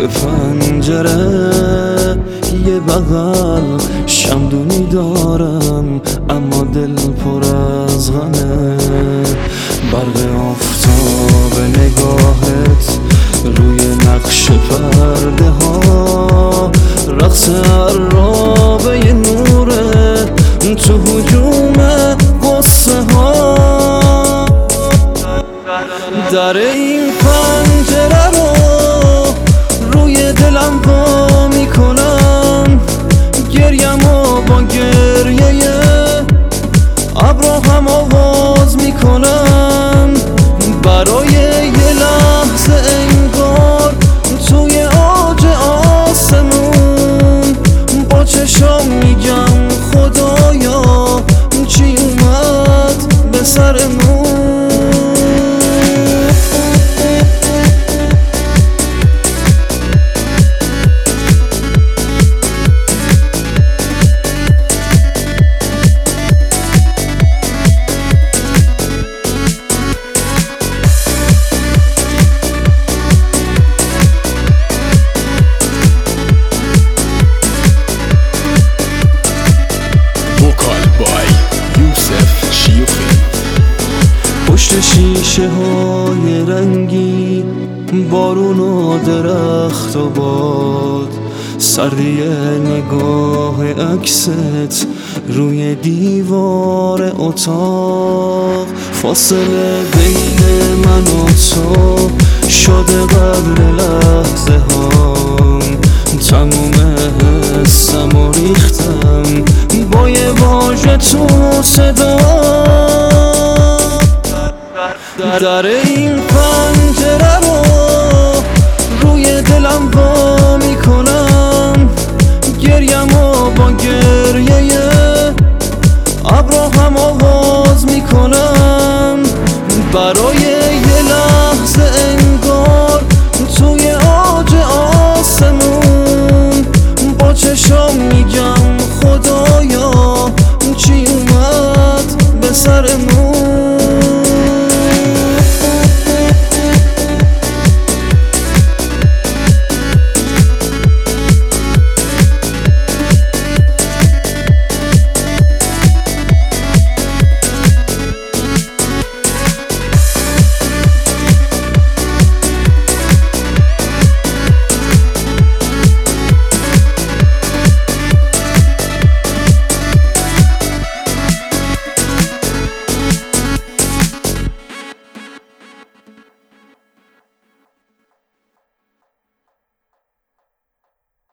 به پنجره یه بغل شمدونی دارم، اما دل پر از غمه. برق آفتاب نگاهت روی نقش پرده ها، رقص عرابه نوره تو هجوم قصه ها. در این پنجره رو روی دلم وا میکنم، گریمو با گریه ابرا هم آواز میکنم. برای یه لحظه انگار توی اوج آسمون با چشام میگم خدایا چی اومد به سرمون. پشت شیشه های رنگی، بارون و درخت و باد، سردی نگاه عکست روی دیوار اتاق. فاصله بین من و تو شده قدر لحظه هام، تموم حسم و ریختم با یه واژه تو صدا. در این پنجره رو روی دلم وا میکنم، گریمو با گریه ابرا هم آواز میکنم. برای یه لحظه انگار توی اوج آسمون با چشام میگم خدایا چی اومد به سرمون.